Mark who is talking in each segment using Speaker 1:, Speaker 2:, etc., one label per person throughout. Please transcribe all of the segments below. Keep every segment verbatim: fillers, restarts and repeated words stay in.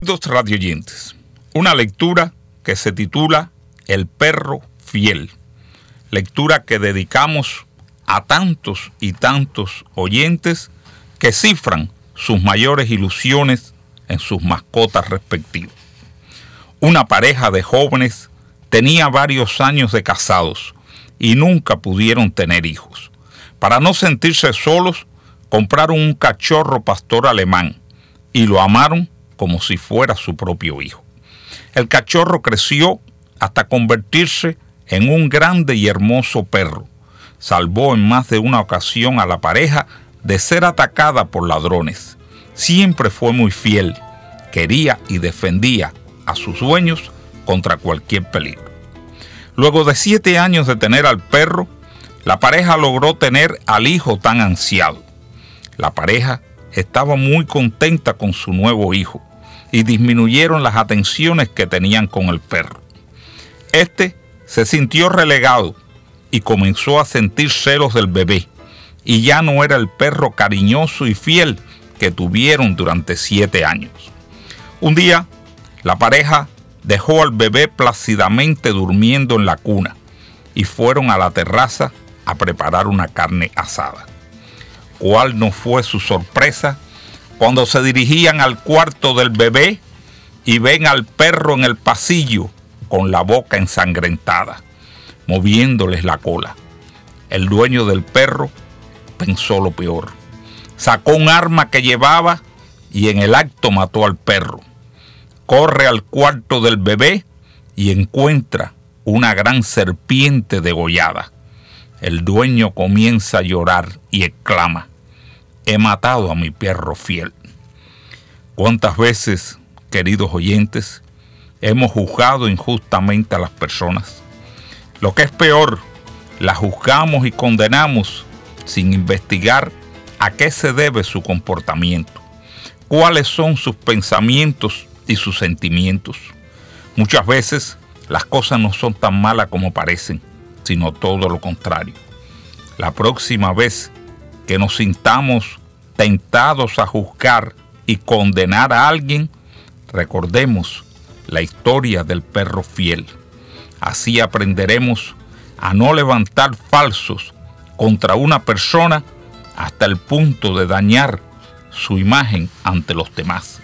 Speaker 1: Dos radioyentes, una lectura que se titula El perro fiel, lectura que dedicamos a tantos y tantos oyentes que cifran sus mayores ilusiones en sus mascotas respectivas. Una pareja de jóvenes tenía varios años de casados y nunca pudieron tener hijos. Para no sentirse solos, compraron un cachorro pastor alemán y lo amaron como si fuera su propio hijo. El cachorro creció hasta convertirse en un grande y hermoso perro. Salvó en más de una ocasión a la pareja de ser atacada por ladrones. Siempre fue muy fiel, quería y defendía a sus dueños contra cualquier peligro. Luego de siete años de tener al perro, la pareja logró tener al hijo tan ansiado. La pareja estaba muy contenta con su nuevo hijo y disminuyeron las atenciones que tenían con el perro. Este se sintió relegado y comenzó a sentir celos del bebé, y ya no era el perro cariñoso y fiel que tuvieron durante siete años. Un día, la pareja dejó al bebé plácidamente durmiendo en la cuna y fueron a la terraza a preparar una carne asada. ¿Cuál no fue su sorpresa cuando se dirigían al cuarto del bebé y ven al perro en el pasillo con la boca ensangrentada, moviéndoles la cola? El dueño del perro pensó lo peor. Sacó un arma que llevaba y en el acto mató al perro. Corre al cuarto del bebé y encuentra una gran serpiente degollada. El dueño comienza a llorar y exclama: he matado a mi perro fiel. ¿Cuántas veces, queridos oyentes, hemos juzgado injustamente a las personas? Lo que es peor, las juzgamos y condenamos sin investigar a qué se debe su comportamiento, cuáles son sus pensamientos y sus sentimientos. Muchas veces las cosas no son tan malas como parecen, sino todo lo contrario. La próxima vez que nos sintamos tentados a juzgar y condenar a alguien, recordemos la historia del perro fiel. Así aprenderemos a no levantar falsos contra una persona hasta el punto de dañar su imagen ante los demás.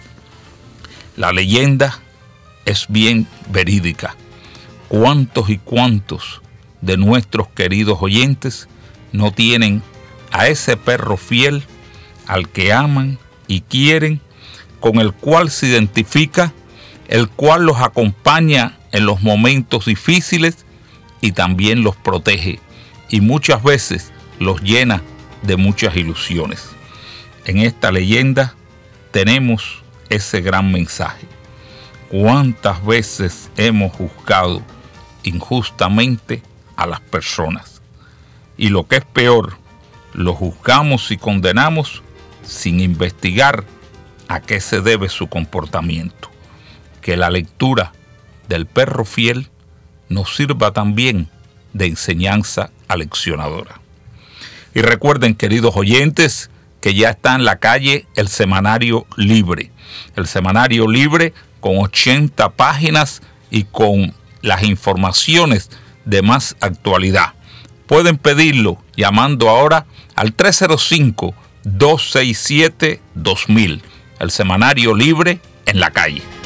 Speaker 1: La leyenda es bien verídica. ¿Cuántos y cuántos de nuestros queridos oyentes no tienen a ese perro fiel al que aman y quieren, con el cual se identifica, el cual los acompaña en los momentos difíciles y también los protege y muchas veces los llena de muchas ilusiones? En esta leyenda tenemos ese gran mensaje. ¿Cuántas veces hemos juzgado injustamente a las personas? Y lo que es peor, lo juzgamos y condenamos sin investigar a qué se debe su comportamiento. Que la lectura del perro fiel nos sirva también de enseñanza aleccionadora. Y recuerden, queridos oyentes, que ya está en la calle el Semanario Libre. El Semanario Libre con ochenta páginas y con las informaciones de más actualidad. Pueden pedirlo llamando ahora al tres cero cinco, dos seis siete, dos mil. El Semanario Libre en la calle.